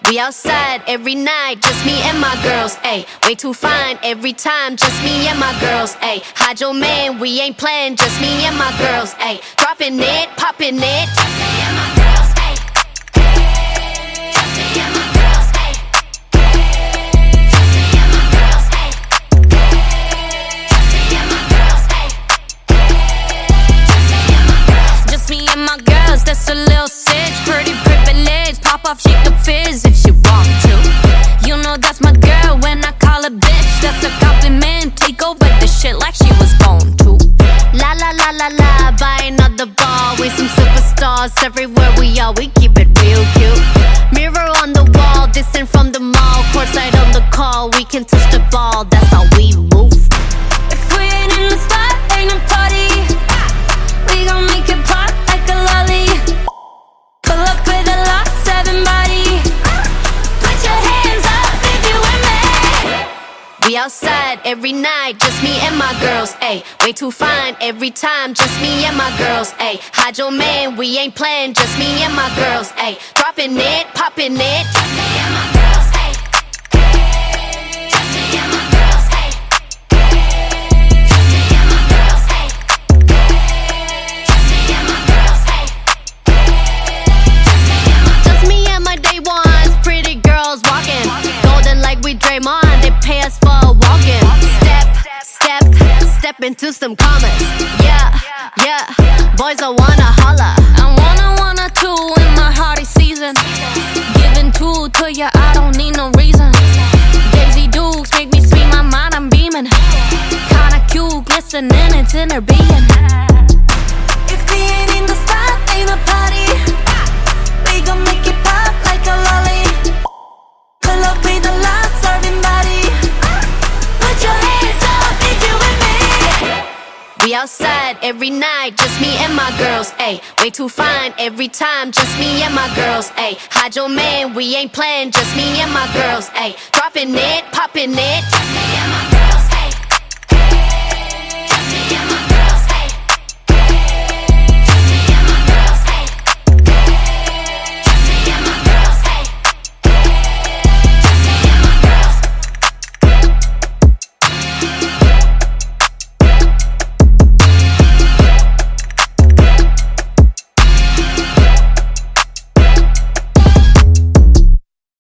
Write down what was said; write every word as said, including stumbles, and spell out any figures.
We outside every night, just me and my girls, ayy. Way too fine every time, just me and my girls, ayy. Hide your man, we ain't playing, just me and my girls, ayy. Dropping it, popping it, just me and my girls, ayy. Just me and my girls, ayy. Just me and my girls, ayy. Just me and my girls, ayy. Just me and my girls. Just me and my girls, that's a little sitch. Pretty privileged, pop off, she could fizz if she want to. You know that's my girl when I call her bitch. That's a compliment, take over the shit like she was born to. La la la la la, buy another ball. We some superstars everywhere we are, we keep it real cute. Mirror on the wall, distant from the mall. Courtside on the call, we can touch the ball, that's how we move. If we ain't in the spot, ain't a party. We gon' make it pop like a lolly. Pull up with a lot, seven body. Put your hands up if you with me. We outside every night, just me and my girls, ayy. Way too fine every time, just me and my girls, ayy. Hide your man, we ain't playing, just me and my girls, ayy. Dropping it, popping it, just me and my girls, ayy. Just me and my girls, ayy. Just me and my girls, ayy. Just me and my girls, ayy. Just me and my day ones, pretty girls walking, golden like we Draymond. They pay us for a walk-in. Step, step, step into some commas. Yeah, yeah, boys I wanna holla. I wanna, wanna two in my hardy season. Giving two to ya, I don't need no reason. Daisy Dukes make me speak my mind, I'm beaming. Kinda cute, glistening, it's in her being. If we ain't in the spot, ain't a party. We gon' make it pop like a lolly. Pull up with a lot, serving body. Put your hands up if you with me. We outside every night, just me and my girls, ayy. Way too fine every time, just me and my girls, ayy. Hide your man, we ain't playing, just me and my girls, ayy. Dropping it, popping it.